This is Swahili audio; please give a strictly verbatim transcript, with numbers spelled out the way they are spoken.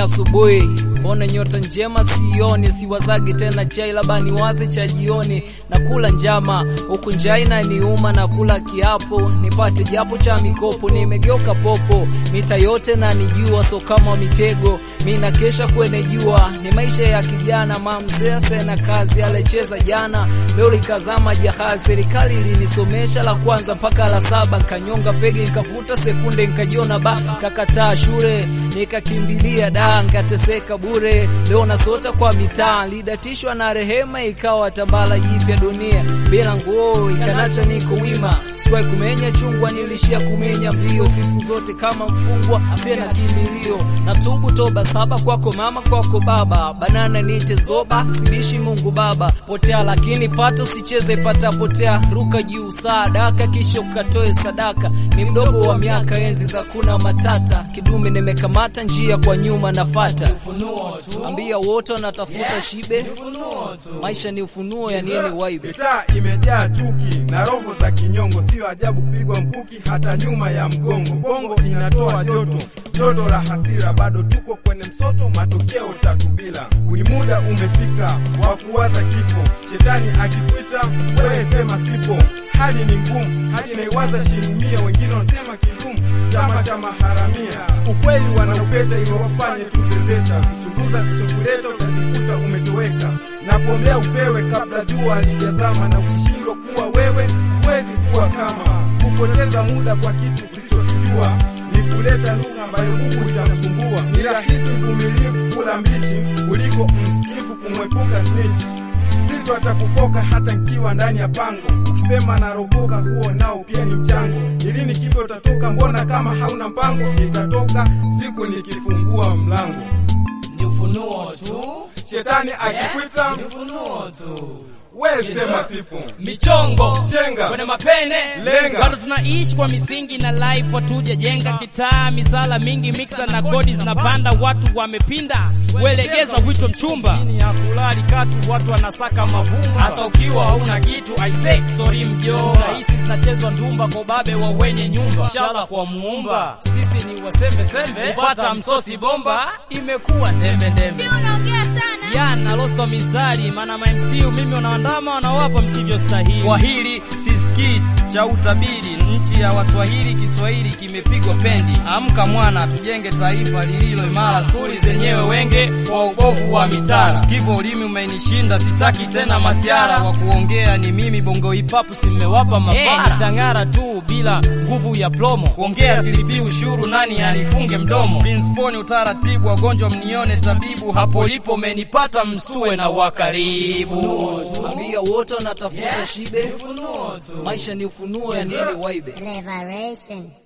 asubuhi, mbona nyota njema sioni, siwazagi tena chai labda niwaze cha jioni, nakula njama huku njaa inaniuma, nakula kiapo nipate japo cha mikopo, nimegeuka popo mita yote na nijua, so kama mitego mimi nakesha kwenye jua, ni maisha ya kijana mamzea sena kazi alecheza jana, leo likazama jahazi, serikali ilinisomesha la kwanza mpaka la saba, kanyonga fegi nikavuta sekunde nikajiona ba, kakataa shule nikakimbilia da, nikateseka bure, leo nasota kwa mitaa, lidatishwa na rehema ikawa tambala jipya dunia, bila nguo ikanacha niko wima, sikuwahi kumenya chungwa nilishia kumenya mbio, siku zote kama mfungwa sina kimbilio, natubu toba saba kwako mama kwako baba, banana nite zoba sibishi Mungu baba, potea lakini pata usicheze pata potea, ruka juu sadaka kisha ukatoe sadaka, ni mdogo wa miaka enzi za kuna matata, kidume nimekamata njia kwa nyuma nafata, ambia wote wanatafuta shibe, maisha ni ufunuo ya nini waibe, mitaa imejaa chuki na roho za kinyongo, sio ajabu kupigwa mkuki hata nyuma ya mgongo, bongo inatoa joto joto la hasira, bado tuko kwenye msoto, matokeo tatu bila, muda umefika wa kuwaza kifo, shetani akikuita wewe sema sipo, hali ni ngumu hadi naiwaza shilimia, wengine wanasema kidumu chama cha maharamia, ukweli wanaupeta ili wafanye tuzezeta, kuchunguza kichokuleta utajikuta umetoweka, na kuombea upewe kabla jua halijazama, na ukishindwa kuwa wewe huwezi kuwa kama, kupoteza muda kwa kitu usichokijua ni kuleta lugha ambayo Mungu itamsumbua, ni rahisi mvumilivu kula mbichi kuliko msikivu kumwepuka snitch, sito atakufoka hata nikiwa ndani ya pango, ukisema naropoka huo nao pia ni mchango, nilini kipo utatoka, mbona kama hauna mpango, nitatoka siku nikifungua mlango, ni ufunuo tu, shetani akikuita ni ufunuo tu, wewe sema sifu, michongo chenga kwenye mapene lenga, bado tunaishi kwa misingi na life watuja jenga, kitaa misala mingi mixer na kodi zinapanda, watu wamepinda kuelegeza wito mchumba, nini ya kulali katu watu wanasaka mavumba, hasa ukiwa hauna kitu I say sorry mjomba, taisi zinachezwa ndumba kwa babe wa wenye nyumba, inshallah kwa muumba sisi ni wasembe sembe, upata msosi bomba imekuwa ndembe ndembe, unaongea sana ya na lost mistari, maana ma M C mimi wanaandama wanawapa msivyo stahili, kwa hili sisikii cha utabiri, nchi ya Waswahili Kiswahili kimepigwa pendi, amka mwana tujenge taifa lililo imara, skuli zenyewe wenge kwa ubovu wa mitara, sikivo ulimi umeinishinda sitaki tena masiara, wa kuongea ni mimi bongo hip hop simewapa mapara, hey, nitangara tu bila nguvu ya plomo, kuongea silipi ushuru nani anifunge mdomo, Prinsponi utaratibu wagonjwa mnione tabibu, hapo lipo menipata mstue na wakaribu, ambia wote wanatafuta shibe, maisha ni ufunuo ya nini waibe. Revelation.